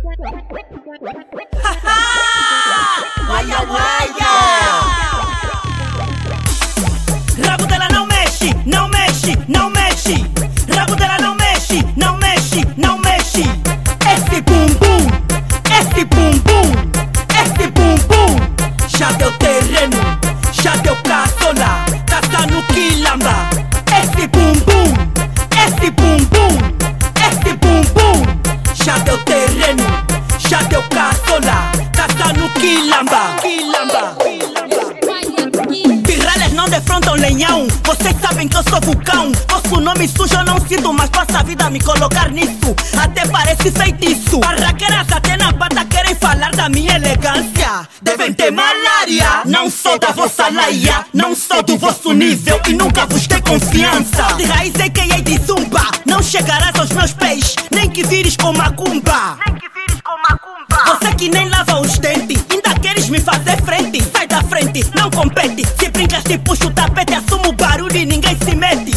Guaia, guaia! Rabo dela não mexe, não mexe, não mexe. Rabo dela não mexe, não mexe, não mexe. Esse bumbum, esse bumbum, esse bumbum. Já deu terreno, já deu caçola, caça no quilamba. Esse bumbum, esse bumbum, esse bumbum. Já deu terreno, já deu caçola, caça no quilamba, quilamba. Pirralhas não defrontam lenhão, vocês sabem que eu sou vulcão. Vosso nome sujo eu não sinto, mas passa a vida a me colocar nisso. Até parece feitiço. Barraqueiras até na bata querem falar da minha elegância. Devem ter malária. Não sou da vossa laia, não sou do vosso nível e nunca vos dei confiança. De raiz a.k.a. de zumba, não chegarás aos meus pés, nem que vires com macumba. Você que nem lava os dentes, ainda queres me fazer frente? Sai da frente, não compete. Se brincas te puxo o tapete, assumo o barulho e ninguém se mete.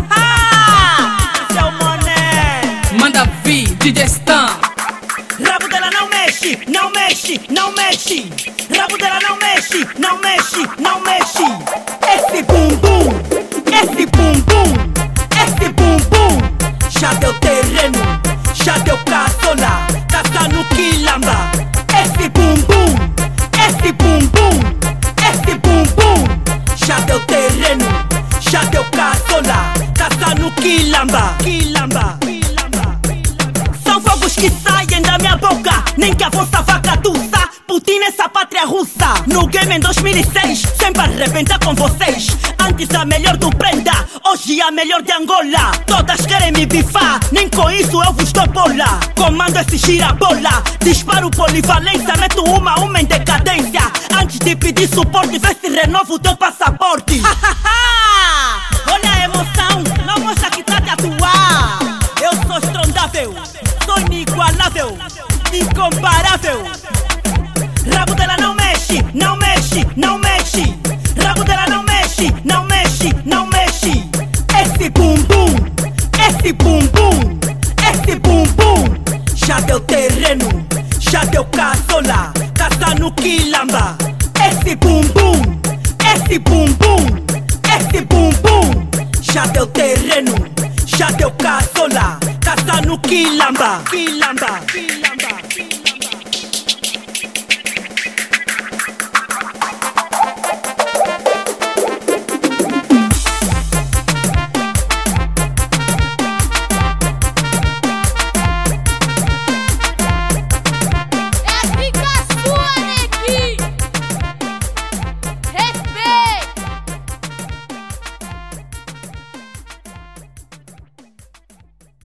Seu mané, manda vir, DJ Stan. rabo dela não mexe, não mexe, não mexe. Rabo dela não mexe, não mexe, não mexe. Esse bumbum, esse bumbum, esse bumbum. Já deu terreno, já deu caçola, caça no quilamba. Esse bumbum, esse bumbum, esse bumbum. Já deu terreno, já deu caçola, caça no quilamba, quilamba. São fogos que saem da minha boca, nem que a vossa vaca tussa. Putin essa pátria russa. No game em 2006, sempre arrebentar com vocês. Antes a melhor do Prenda, hoje a melhor de Angola. Todas querem me bifar, nem com isso eu vos dou bola. Comando esse girabola, disparo polivalência, meto uma em decadência. Antes de pedir suporte, vê se renovo o teu passaporte. Olha a emoção, não mostra que tá de atuar. Eu sou estrondável, sou inigualável, incomparável. Rabo dela não mexe, não mexe, não mexe. Rabo dela não mexe, não mexe, não mexe. Esse bumbum, esse bumbum, esse bumbum. Já deu terreno, já deu caçola, caça no quilamba. Esse bumbum, esse bumbum, esse bumbum. Já deu terreno, já deu caçola, caça no quilamba, quilamba.